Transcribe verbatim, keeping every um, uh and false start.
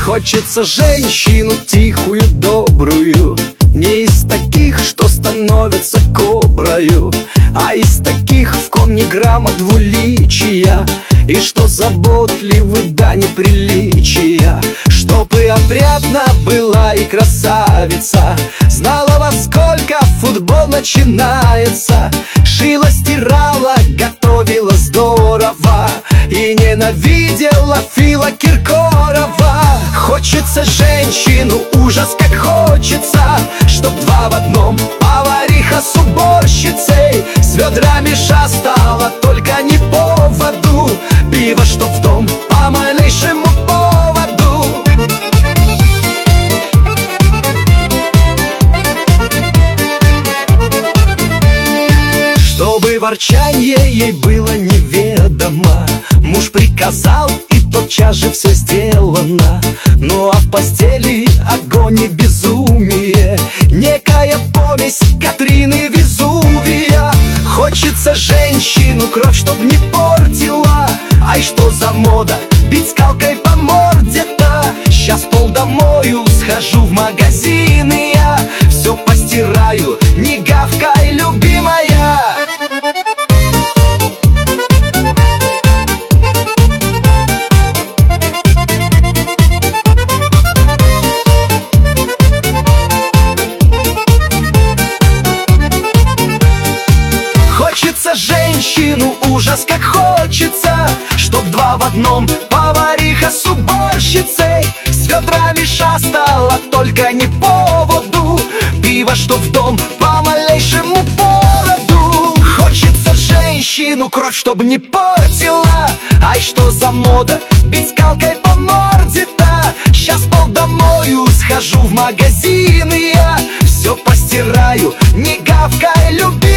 Хочется женщину тихую, добрую, не из таких, что становятся коброю, а из таких, в ком ни грамма двуличия, и что заботливы до неприличия. Чтобы опрятна была и красавица, знала, во сколько футбол начинается, шила, стирала, готовила здорово и ненавидела Фила Киркорова. Хочется женщину, ужас как хочется, чтоб два в одном, повариха с уборщицей, с ведрами шастала, только не по воду, пиво, чтоб в дом по малейшему поводу. Чтобы ворчанье ей было неведомо, муж приказал, и тотчас же все сделано. Ну а в постели огонь и безумие, некая помесь Катрины Везувия. Хочется женщину, кровь чтоб не портила, ай что за мода, бить скалкой по морде-то. Сейчас полдомою, схожу в магазин, и я все постираю, не гавкай, любимая. Хочется женщину, ужас как хочется, чтоб два в одном, повариха с уборщицей, с ведрами шастала, только не по воду, пиво, что в дом по малейшему поводу. Хочется женщину, кровь чтоб не портила, ай что за мода, бить скалкой по морде-то. Сейчас полдомою, схожу в магазин, и я все постираю, не гавкай, люби.